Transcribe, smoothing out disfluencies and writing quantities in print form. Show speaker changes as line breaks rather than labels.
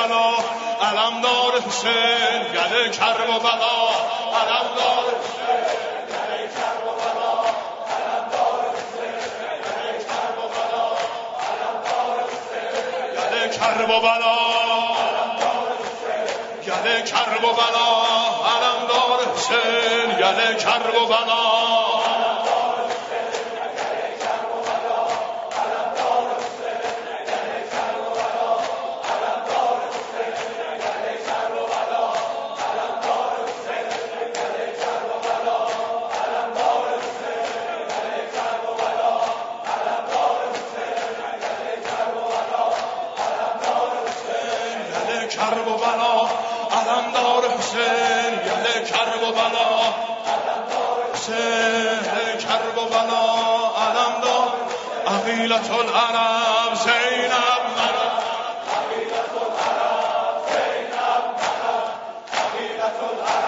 بلا علمدار حسین گله کرب و بلا علمدار حسین گله کرب و بلا علمدار حسین گله کرب و بلا علمدار حسین گله کرب و بلا گله کرب و بلا علمدار حسین گله کرب و بلا کرب و بلا علمدار حسین گله کرب و بلا حسین کرب و بلا علمدار عقیلة العرب زینب عقیلة العرب زینب عقیلة العرب